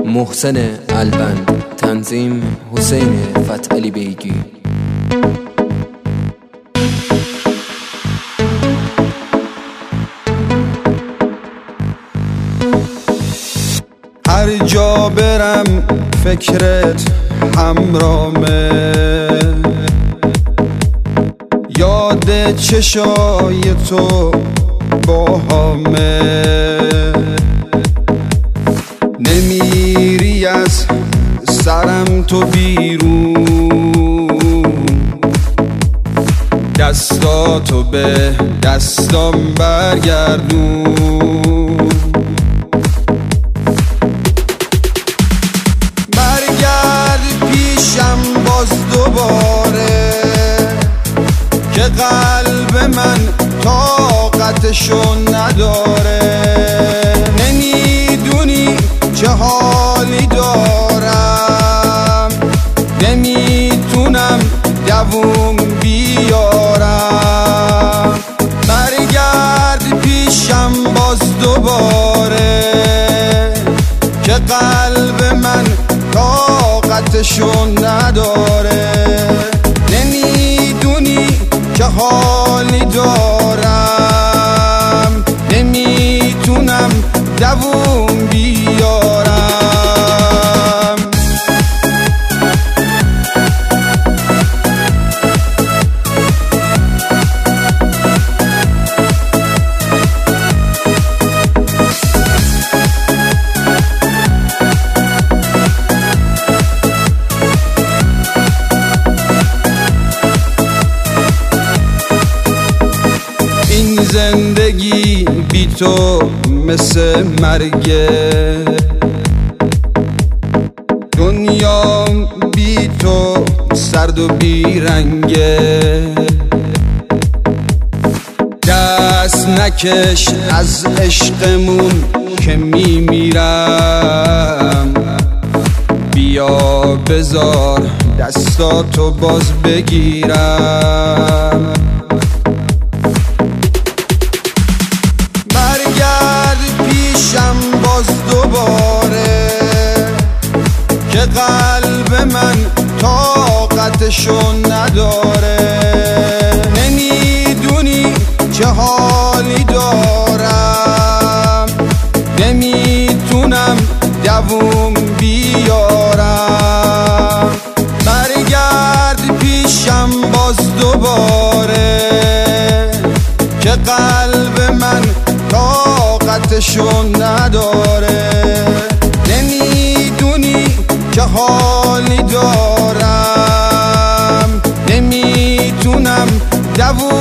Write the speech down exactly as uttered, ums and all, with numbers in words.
محسن البند، تنظیم حسین فتحعلی بیگی. هر جا برم فکرت همرامه، یاد چشای تو باهامه. نمیری از سرم تو بیرون، دستاتو به دستام برگردون. برگرد پیشم باز دوباره که قلب من طاقتشو نداره. نمیدونی چه حالی دارم، نمیتونم دووم بیارم. برگرد پیشم باز دوباره که قلب من طاقتشو نداره. نمیدونی چه حالی دارم، نمیتونم دووم بیارم. این زندگی بی تو مثل مرگه، دنیا بی تو سرد و بی رنگه. دست نکش از عشقمون که میمیرم، بیا بذار دستاتو باز بگیرم. پیشم باز دوباره که قلب من طاقتشو نداره. نمیدونی چه حالی دارم، نمیتونم دووم بیارم. برگرد پیشم باز دوباره که قلب من طاقتشو نداره. نمیدونی چه حالی دارم، نمیتونم دووم